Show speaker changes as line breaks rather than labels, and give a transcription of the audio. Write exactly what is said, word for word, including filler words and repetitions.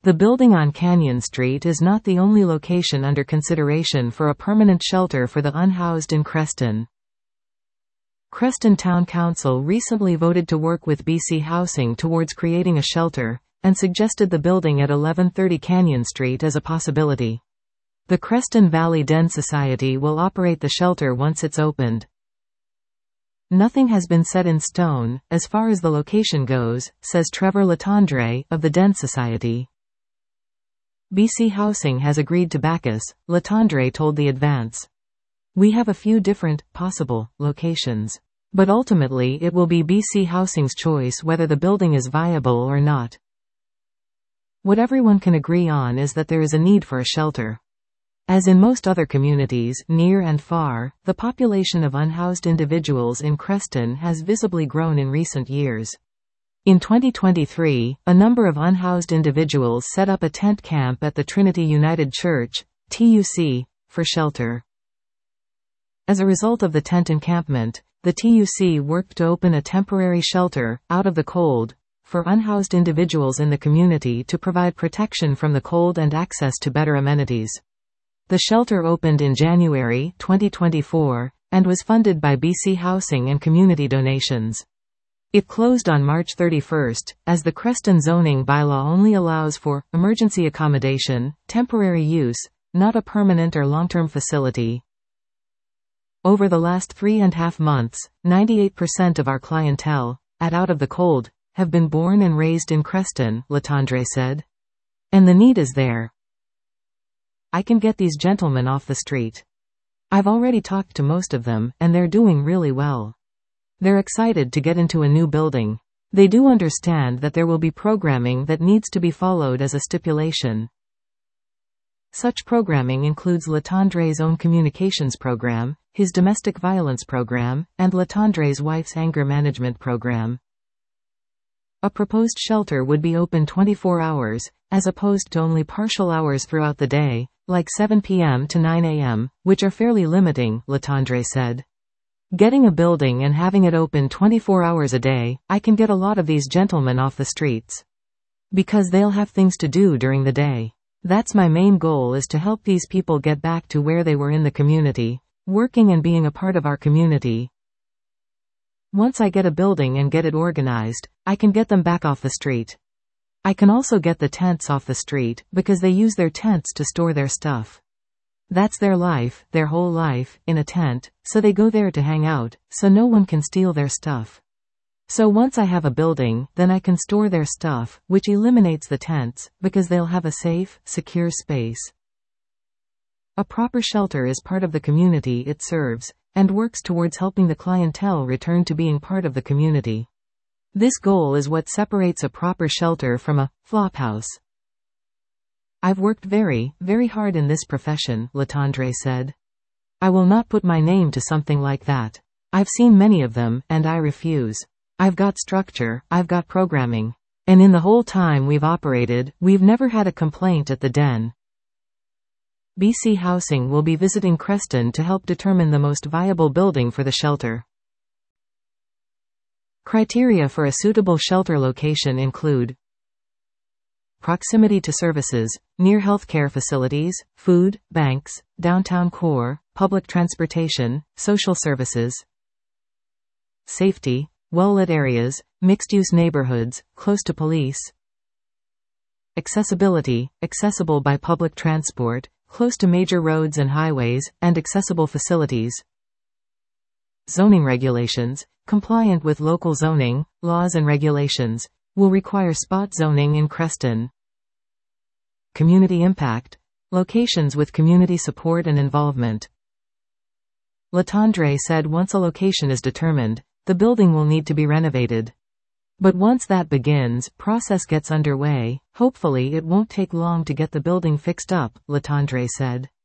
The building on Canyon Street is not the only location under consideration for a permanent shelter for the unhoused in Creston. Creston Town Council recently voted to work with B C Housing towards creating a shelter, and suggested the building at eleven thirty Canyon Street as a possibility. The Creston Valley Den Society will operate the shelter once it's opened. Nothing has been set in stone, as far as the location goes, says Trevor Latendre, of the Den Society. B C Housing has agreed to back us, Latendre told the Advance. We have a few different, possible, locations. But ultimately it will be B C Housing's choice whether the building is viable or not. What everyone can agree on is that there is a need for a shelter. As in most other communities, near and far, the population of unhoused individuals in Creston has visibly grown in recent years. In twenty twenty-three, a number of unhoused individuals set up a tent camp at the Trinity United Church, T U C, for shelter. As a result of the tent encampment, the T U C worked to open a temporary shelter, out of the cold, for unhoused individuals in the community to provide protection from the cold and access to better amenities. The shelter opened in January twenty twenty-four, and was funded by B C Housing and community donations. It closed on March thirty-first, as the Creston zoning bylaw only allows for emergency accommodation, temporary use, not a permanent or long-term facility. Over the last three and a half months, ninety-eight percent of our clientele, at Out of the Cold, have been born and raised in Creston, Latendre said. And the need is there. I can get these gentlemen off the street. I've already talked to most of them, and they're doing really well. They're excited to get into a new building. They do understand that there will be programming that needs to be followed as a stipulation. Such programming includes Latendre's own communications program, his domestic violence program, and Latendre's wife's anger management program. A proposed shelter would be open twenty-four hours, as opposed to only partial hours throughout the day, like seven p m to nine a m, which are fairly limiting, Latendre said. Getting a building and having it open twenty-four hours a day, I can get a lot of these gentlemen off the streets. Because they'll have things to do during the day. That's my main goal, is to help these people get back to where they were in the community, working and being a part of our community. Once I get a building and get it organized, I can get them back off the street. I can also get the tents off the street, because they use their tents to store their stuff. That's their life, their whole life, in a tent, so they go there to hang out, so no one can steal their stuff. So once I have a building, then I can store their stuff, which eliminates the tents, because they'll have a safe, secure space. A proper shelter is part of the community it serves, and works towards helping the clientele return to being part of the community. This goal is what separates a proper shelter from a flophouse. I've worked very, very hard in this profession, Latendre said. I will not put my name to something like that. I've seen many of them, and I refuse. I've got structure, I've got programming. And in the whole time we've operated, we've never had a complaint at the Den. B C Housing will be visiting Creston to help determine the most viable building for the shelter. Criteria for a suitable shelter location include proximity to services, near healthcare facilities, food, banks, downtown core, public transportation, social services. Safety, well-lit areas, mixed-use neighborhoods, close to police. Accessibility, accessible by public transport, close to major roads and highways, and accessible facilities. Zoning regulations, compliant with local zoning, laws and regulations, will require spot zoning in Creston. Community impact, locations with community support and involvement. Latendre said once a location is determined, the building will need to be renovated. But once that begins, process gets underway, hopefully it won't take long to get the building fixed up, Latendre said.